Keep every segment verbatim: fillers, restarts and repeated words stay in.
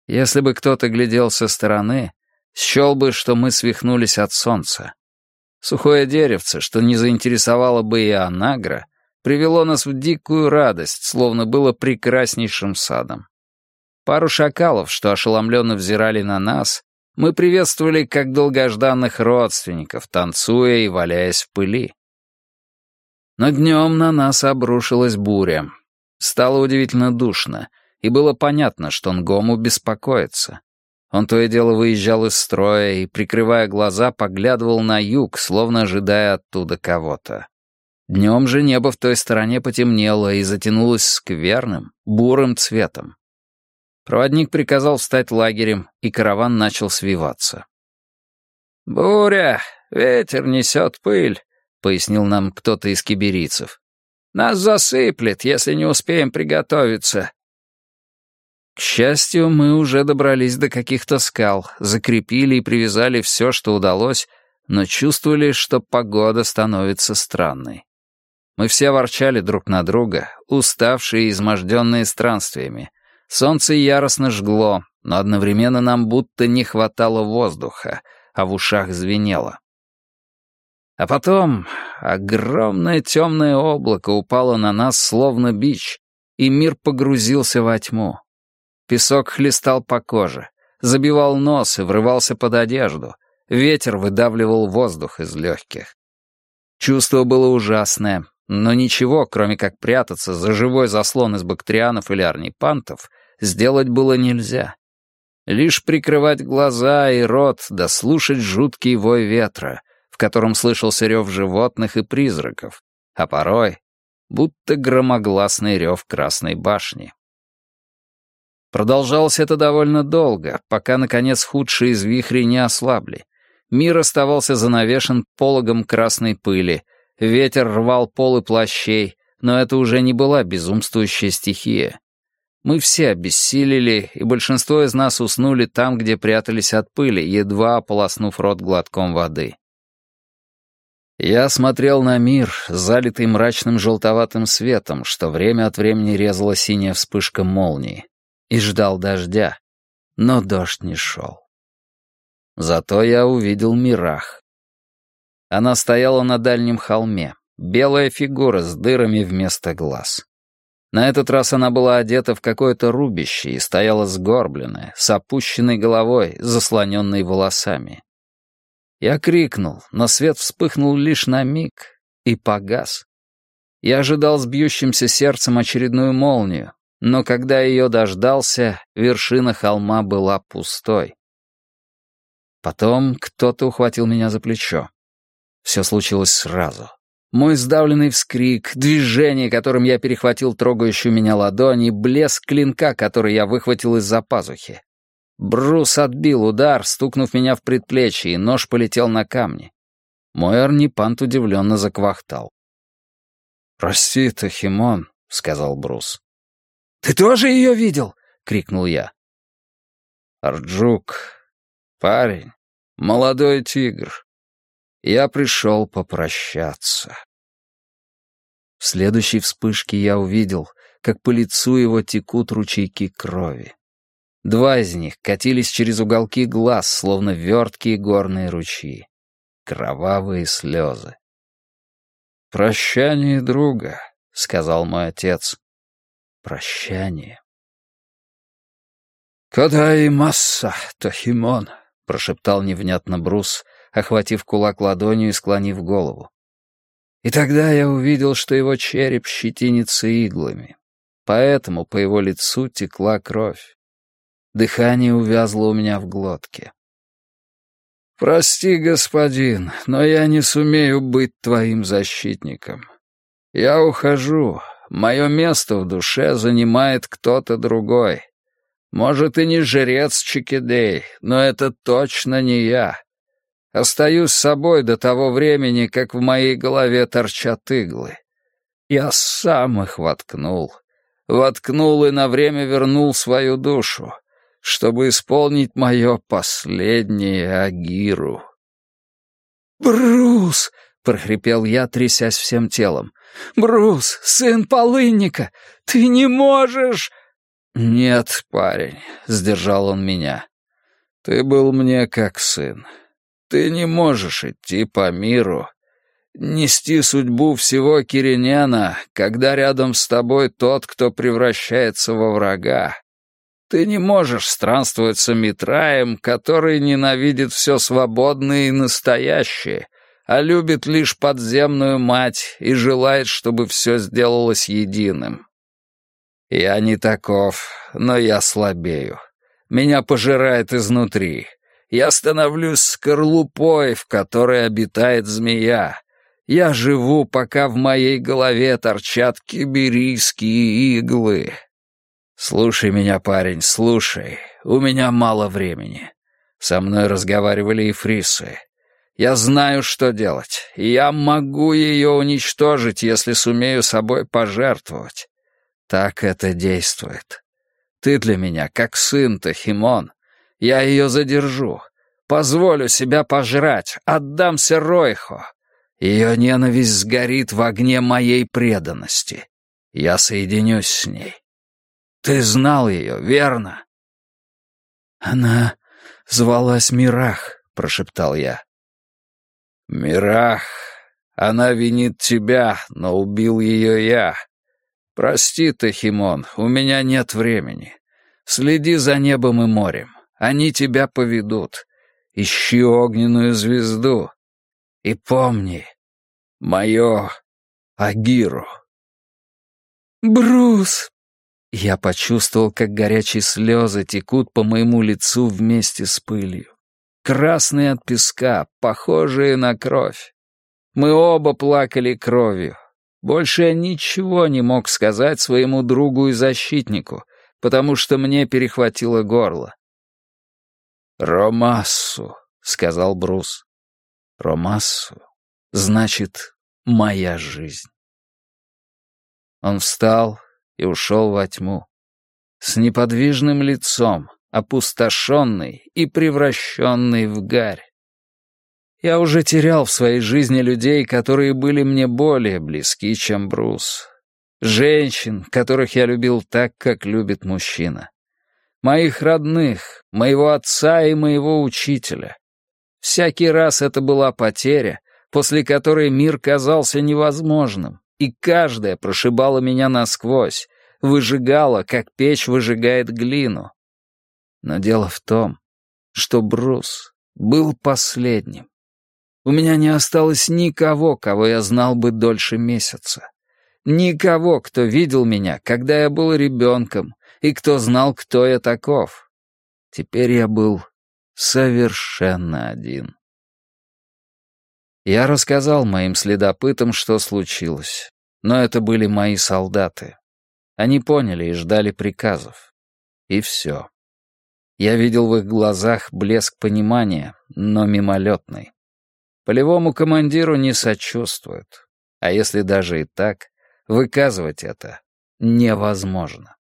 Если бы кто-то глядел со стороны, счел бы, что мы свихнулись от солнца. Сухое деревце, что не заинтересовало бы и Анагра, привело нас в дикую радость, словно было прекраснейшим садом. Пару шакалов, что ошеломленно взирали на нас, мы приветствовали как долгожданных родственников, танцуя и валяясь в пыли. Но днем на нас обрушилась буря. Стало удивительно душно, и было понятно, что Нгому беспокоится. Он то и дело выезжал из строя и, прикрывая глаза, поглядывал на юг, словно ожидая оттуда кого-то. Днем же небо в той стороне потемнело и затянулось скверным, бурым цветом. Проводник приказал встать лагерем, и караван начал свиваться. «Буря, ветер несет пыль», — пояснил нам кто-то из киберийцев. «Нас засыплет, если не успеем приготовиться». К счастью, мы уже добрались до каких-то скал, закрепили и привязали все, что удалось, но чувствовали, что погода становится странной. Мы все ворчали друг на друга, уставшие и изможденные странствиями. Солнце яростно жгло, но одновременно нам будто не хватало воздуха, а в ушах звенело. А потом огромное темное облако упало на нас, словно бич, и мир погрузился во тьму. Песок хлестал по коже, забивал нос и врывался под одежду. Ветер выдавливал воздух из легких. Чувство было ужасное, но ничего, кроме как прятаться за живой заслон из бактерианов или орнипантов, сделать было нельзя. Лишь прикрывать глаза и рот, да слушать жуткий вой ветра, в котором слышался рев животных и призраков, а порой будто громогласный рев Красной башни. Продолжалось это довольно долго, пока, наконец, худшие из вихрей не ослабли. Мир оставался занавешен пологом красной пыли, ветер рвал полы плащей, но это уже не была безумствующая стихия. Мы все обессилели, и большинство из нас уснули там, где прятались от пыли, едва ополоснув рот глотком воды. Я смотрел на мир, залитый мрачным желтоватым светом, что время от времени резала синяя вспышка молнии, и ждал дождя, но дождь не шел. Зато я увидел Мирах. Она стояла на дальнем холме, белая фигура с дырами вместо глаз. На этот раз она была одета в какое-то рубище и стояла сгорбленная, с опущенной головой, заслоненной волосами. Я крикнул, но свет вспыхнул лишь на миг и погас. Я ожидал с бьющимся сердцем очередную молнию, но когда ее дождался, вершина холма была пустой. Потом кто-то ухватил меня за плечо. Все случилось сразу. Мой сдавленный вскрик, движение, которым я перехватил трогающую меня ладонь, и блеск клинка, который я выхватил из-за пазухи. Брус отбил удар, стукнув меня в предплечье, и нож полетел на камни. Мой орнипант удивленно заквахтал. «Прости, Тахимон», — сказал Брус. «Ты тоже ее видел?» — крикнул я. «Арджук, парень, молодой тигр. Я пришел попрощаться». В следующей вспышке я увидел, как по лицу его текут ручейки крови. Два из них катились через уголки глаз, словно верткие горные ручьи. Кровавые слезы. «Прощание друга», — сказал мой отец. «Прощание». «Кодай масса, Тахимон», — прошептал невнятно Брус, охватив кулак ладонью и склонив голову. И тогда я увидел, что его череп щетинится иглами. Поэтому по его лицу текла кровь. Дыхание увязло у меня в глотке. «Прости, господин, но я не сумею быть твоим защитником. Я ухожу. Мое место в душе занимает кто-то другой. Может, и не жрец Чикидей, но это точно не я. Остаюсь собой до того времени, как в моей голове торчат иглы. Я сам их воткнул. Воткнул и на время вернул свою душу, чтобы исполнить мое последнее агиру». «Брус!» — прохрипел я, трясясь всем телом. «Брус, сын полынника, ты не можешь!» «Нет, парень», — сдержал он меня, — «ты был мне как сын. Ты не можешь идти по миру, нести судьбу всего Киренена, когда рядом с тобой тот, кто превращается во врага. Ты не можешь странствовать с Амитраем, который ненавидит все свободное и настоящее, а любит лишь подземную мать и желает, чтобы все сделалось единым. Я не таков, но я слабею. Меня пожирает изнутри. Я становлюсь скорлупой, в которой обитает змея. Я живу, пока в моей голове торчат киберийские иглы. Слушай меня, парень, слушай. У меня мало времени. Со мной разговаривали и фрисы. Я знаю, что делать. Я могу ее уничтожить, если сумею собой пожертвовать. Так это действует. Ты для меня как сын, Тахимон. Я ее задержу. Позволю себя пожрать. Отдамся Ройхо. Ее ненависть сгорит в огне моей преданности. Я соединюсь с ней. Ты знал ее, верно? Она звалась Мирах, прошептал я. Мирах. Она винит тебя, но убил ее я. «Прости, Тахимон, у меня нет времени. Следи за небом и морем. Они тебя поведут. Ищи огненную звезду. И помни, мое Агиру». «Брус!» Я почувствовал, как горячие слезы текут по моему лицу вместе с пылью. Красные от песка, похожие на кровь. Мы оба плакали кровью. Больше я ничего не мог сказать своему другу и защитнику, потому что мне перехватило горло. «Ромассу», — сказал Брус. «Ромассу значит моя жизнь». Он встал и ушел во тьму. С неподвижным лицом, опустошенный и превращенный в гарь. Я уже терял в своей жизни людей, которые были мне более близки, чем Брус. Женщин, которых я любил так, как любит мужчина. Моих родных, моего отца и моего учителя. Всякий раз это была потеря, после которой мир казался невозможным, и каждая прошибала меня насквозь, выжигала, как печь выжигает глину. Но дело в том, что Брус был последним. У меня не осталось никого, кого я знал бы дольше месяца. Никого, кто видел меня, когда я был ребенком, и кто знал, кто я таков. Теперь я был совершенно один. Я рассказал моим следопытам, что случилось, но это были мои солдаты. Они поняли и ждали приказов. И все. Я видел в их глазах блеск понимания, но мимолетный. Полевому командиру не сочувствуют. А если даже и так, выказывать это невозможно.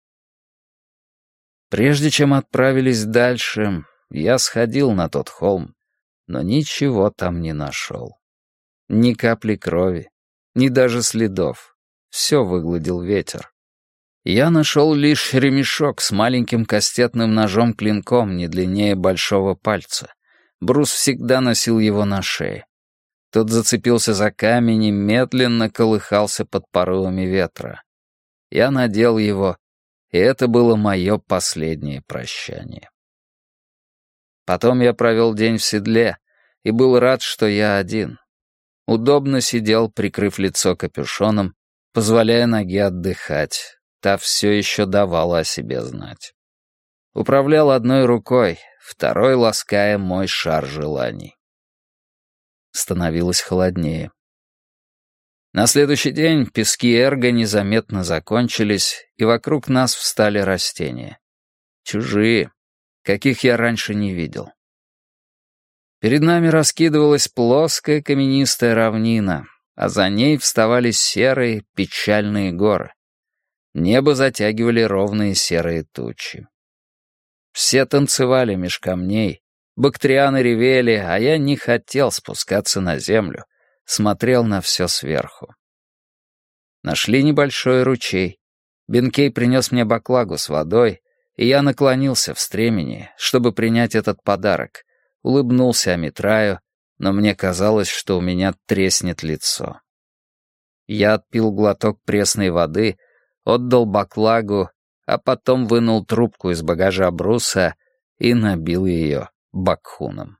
Прежде чем отправились дальше, я сходил на тот холм, но ничего там не нашел. Ни капли крови, ни даже следов. Все выгладил ветер. Я нашел лишь ремешок с маленьким кастетным ножом-клинком не длиннее большого пальца. Брус всегда носил его на шее. Тот зацепился за камень и медленно колыхался под порывами ветра. Я надел его, и это было мое последнее прощание. Потом я провел день в седле и был рад, что я один. Удобно сидел, прикрыв лицо капюшоном, позволяя ноге отдыхать. Та все еще давала о себе знать. Управлял одной рукой, второй лаская мой шар желаний. Становилось холоднее. На следующий день пески Эрго незаметно закончились, и вокруг нас встали растения. Чужие, каких я раньше не видел. Перед нами раскидывалась плоская каменистая равнина, а за ней вставали серые печальные горы. Небо затягивали ровные серые тучи. Все танцевали меж камней, бактрианы ревели, а я не хотел спускаться на землю, смотрел на все сверху. Нашли небольшой ручей. Бенкей принес мне баклагу с водой, и я наклонился в стремени, чтобы принять этот подарок, улыбнулся Амитраю, но мне казалось, что у меня треснет лицо. Я отпил глоток пресной воды, отдал баклагу, а потом вынул трубку из багажа Бруса и набил ее бакхуном.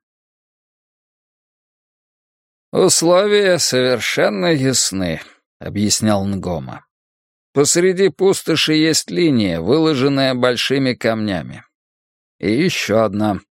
«Условия совершенно ясны», — объяснял Нгома. «Посреди пустоши есть линия, выложенная большими камнями. И еще одна.